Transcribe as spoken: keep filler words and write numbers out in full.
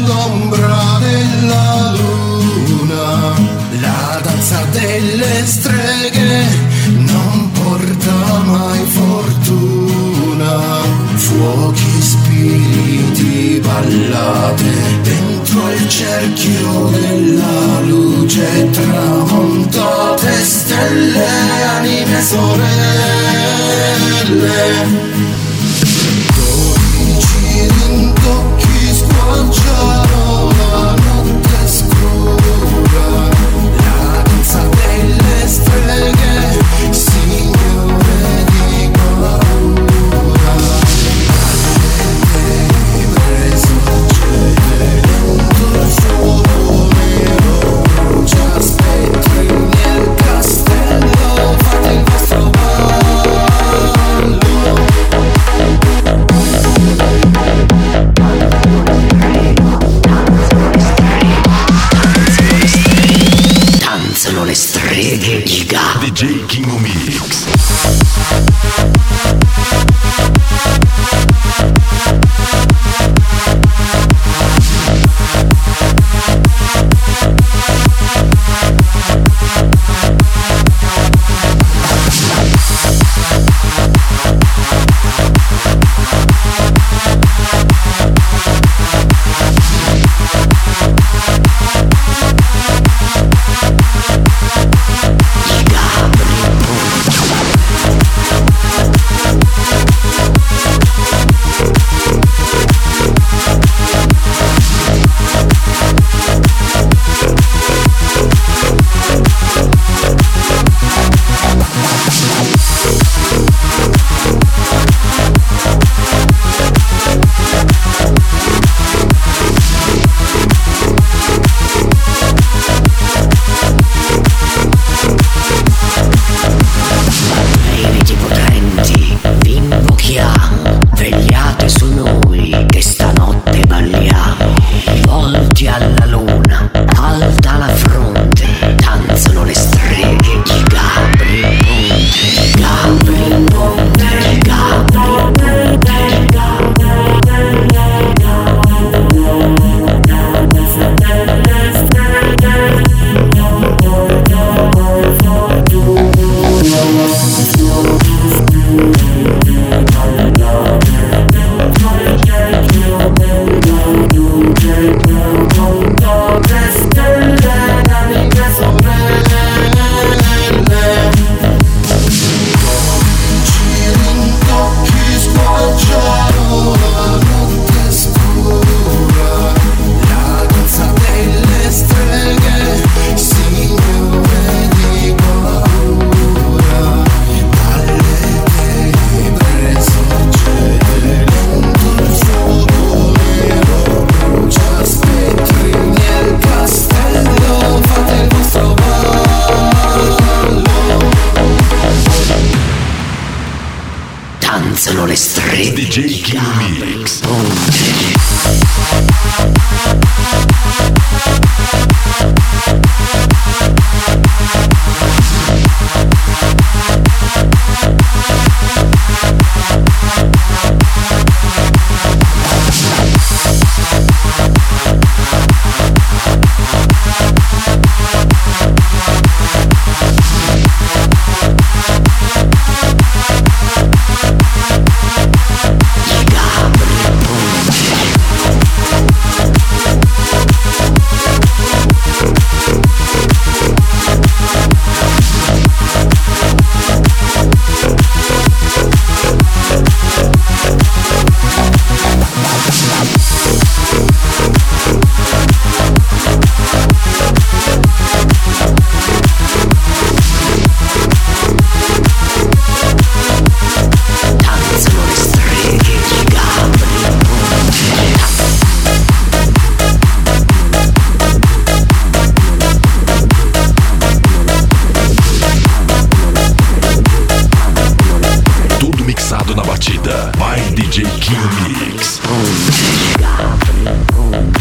all'ombra della luna, la danza delle streghe non porta mai fortuna. Fuochi, spiriti, ballate dentro al cerchio della luce, tramontate stelle, anime sorelle. Rintocchi squarciano la notte scura, la danza delle streghe, signore di paura. Alle tenebre sorgete dentro il fuoco nero, brucia spettri nel castello, fate il vostro ballo. Danzano le streghe di Gabri. D J Kingo Mix. Danzano le streghe D J Kingo Mix. Mixado na batida by D J Kingo Mix.